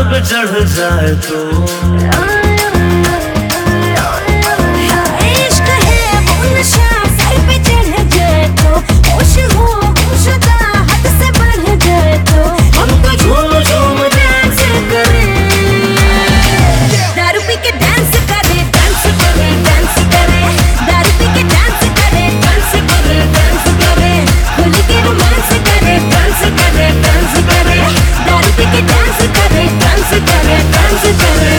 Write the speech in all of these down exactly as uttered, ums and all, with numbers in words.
पे चढ़ जाए तो इश्क है वो नशा सर पे चढ़ जाए तो, होश हो होशदा हद से बढ़ जाए तो, हम तो झूम झूम डांस करें, दारू पी के डांस करें, डांस करें, डांस करें, दारू पी के डांस करें, डांस करें, डांस करें, खुल के रोमांस करें, डांस करें, डांस करें, दारू पी के डांस करें, डांस करें, डांस करें।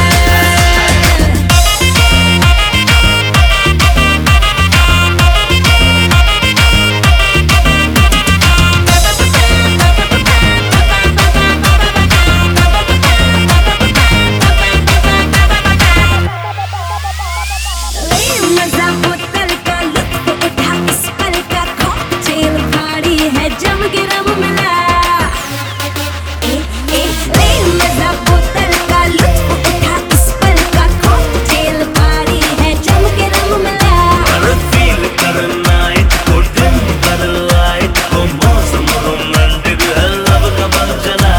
मजा बोतल का लुत्फ उठा इस पल का, कॉकटेल भारी है जम के रम मिला, ए ए ले मजा बोतल का लुत्फ उठा इस पल का, कॉकटेल भारी है जम के रम मिला। अरे फील कर नाइट को दिन कर लाइट को, मौसम रोमांटिक है लब का बल चला,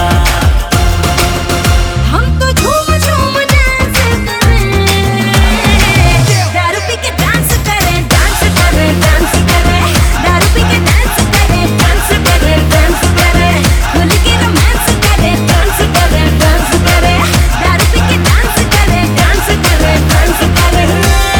हम तो झूम झूम डांस करें, दारू पी के डांस करें, डांस करें, डांस करें, दारू पी के डांस करें, डांस करें, डांस करें, खुल के रोमांस करें, डांस करें, डांस करें, दारू पी के डांस करें, डांस करें, डांस करें।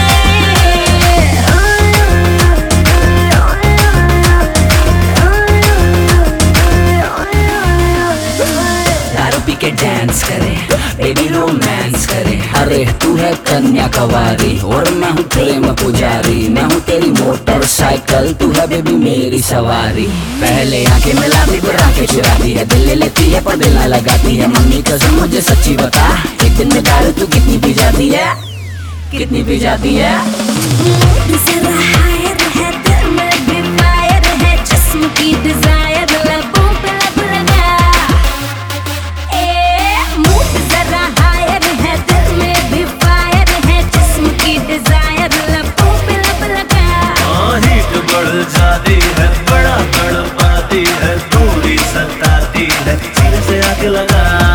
दारू पी के डांस करे, बेबी रोमांस करे। अरे तू है कन्या कवारी और मैं हूँ प्रेम पुजारी, मैं हूँ तेरी मोटरसाइकिल, तू है बेबी मेरी सवारी। पहले आंखें मिलाती फिर आंखें चुराती है, दिल ले लेती है पर दिल ना लगाती है। मम्मी कसम मुझे सच्ची बता, एक दिन में दारू तू कितनी पी जाती है, कितनी पी जाती है? जरा हायर है दिल में भी फायर है, जिस्म की डिजायर लबों पे लब लगा, ए मूड जरा हायर है दिल में भी फायर है, जिस्म की डिजायर लबों पे लब लगा। हाँ हीट बढ़ जाती है, बड़ा तड़पाती है, थोड़ी सताती है, सीने से आके लगा।